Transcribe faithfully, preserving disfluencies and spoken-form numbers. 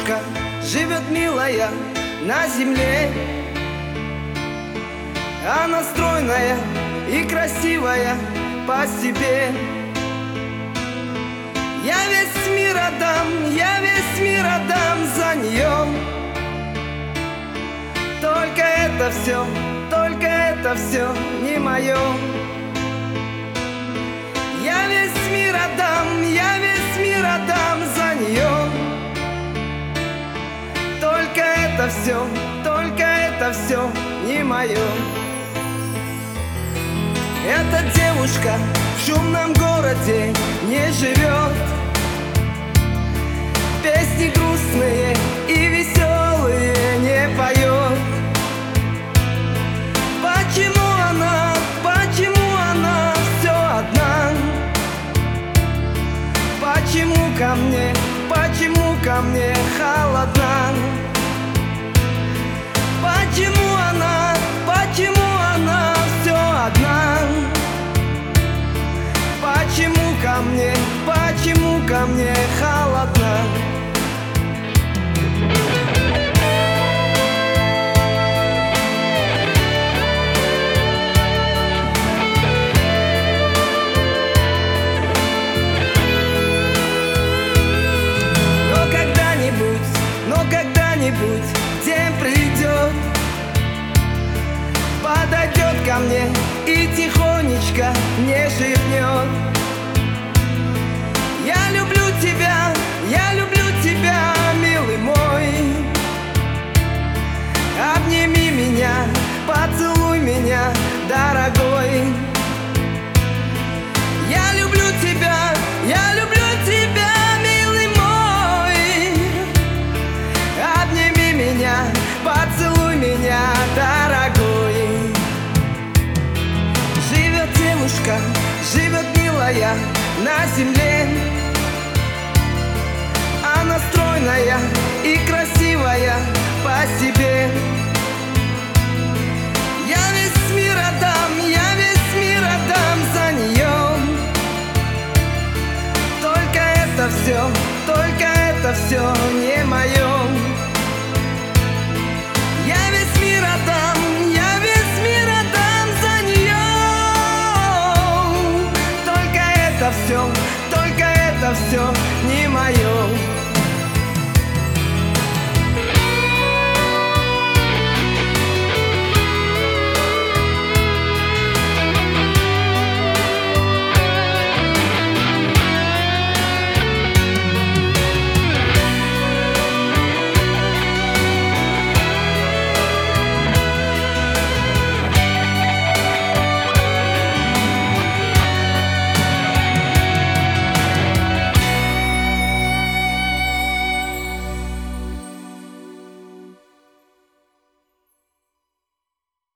девушка живет милая на земле. Она стройная и красивая по себе. Я весь мир отдам, я весь мир отдам за нее. Только это все, только это все не мое. Я весь мир отдам, я весь мир отдам за нее. Только это все, только это все не мое. Эта девушка в шумном городе не живет. Песни грустные и веселые не поет. Почему она, почему она все одна? Почему ко мне, почему ко мне холодна? Почему она, почему она все одна? Почему ко мне, почему ко мне холодна? Но когда-нибудь, но когда-нибудь день придет, подойдет ко мне и тихонечко мне шепнет: я люблю тебя, я люблю тебя, милый мой. Обними меня, поцелуй меня, дорогой. Я люблю тебя, я люблю тебя, милый мой. Обними меня, поцелуй меня, дорогой. Живет девушка, живет милая на земле. Она стройная и красивая по себе. Я весь мир отдам, я весь мир отдам за нее. Только это все, только это все